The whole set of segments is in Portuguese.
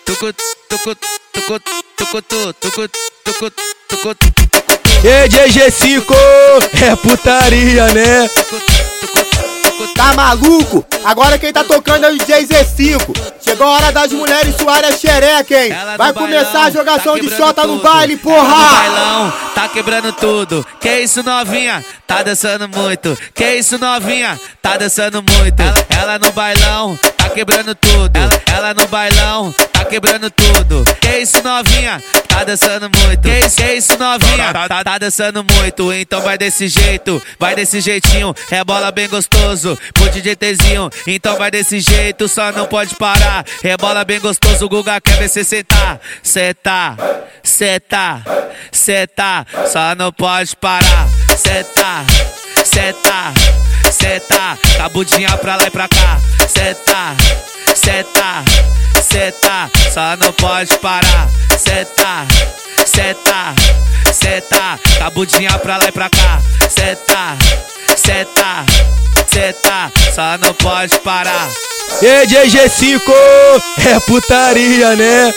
E DJ5 é putaria, né? Tá maluco? Agora quem tá tocando é o DJ Z5. Chegou a hora das mulheres suarem a xereca, hein? Vai começar a jogação de xota no baile, porra! Bailão, tá quebrando tudo. Que isso, novinha? Tá dançando muito. Que isso, novinha? Tá dançando muito. Ela no bailão, tá quebrando tudo. Ela no bailão, tá quebrando tudo. Que isso, novinha? Tá dançando muito. Que isso, novinha? Tá dançando muito. Então vai desse jeito, vai desse jeitinho. É bola bem gostoso pro DJ Tzinho. Então vai desse jeito, só não pode parar. É bola bem gostoso, o Guga quer ver cê sentar. Seta, seta, seta, só não pode parar. Seta, seta, seta, cabudinha pra lá e pra cá. Seta, seta, seta, só não pode parar. Seta, seta, seta, cabudinha pra lá e pra cá. Seta, seta, seta, só não pode parar. E DJ5 é putaria, né?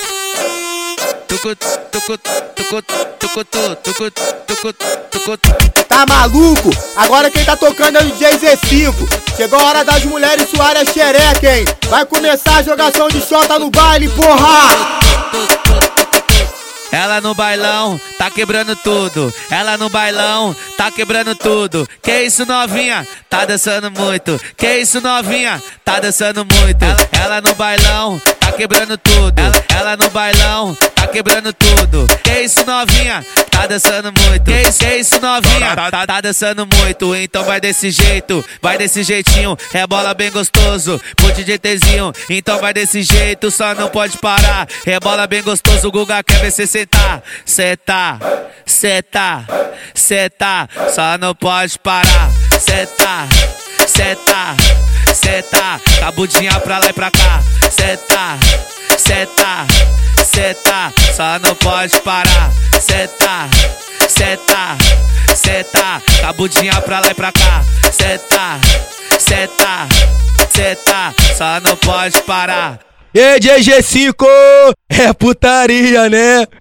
Tá maluco? Agora quem tá tocando é o DJ Z5. Chegou a hora das mulheres suarem a xereca, hein? Vai começar a jogação de xota no baile, porra! Ela no bailão, tá quebrando tudo. Ela no bailão, tá quebrando tudo. Que isso, novinha? Tá dançando muito. Que isso, novinha? Tá dançando muito. Ela no bailão, tá quebrando tudo. Ela no bailão, tá quebrando tudo. Que isso, novinha? Tá dançando muito. Que isso, novinha? Tá dançando muito. Então vai desse jeito, vai desse jeitinho. É bola bem gostoso pro DJ Tzinho. Então vai desse jeito, só não pode parar. É bola bem gostoso, o Guga quer ver cê sentar. Seta, seta, seta, só não pode parar. Seta, seta, seta, cabudinha pra lá e pra cá. Seta, seta, seta, só não pode parar. Seta, seta, seta, cabudinha pra lá e pra cá. Seta, seta, seta, só não pode parar. E DJ5 é putaria, né?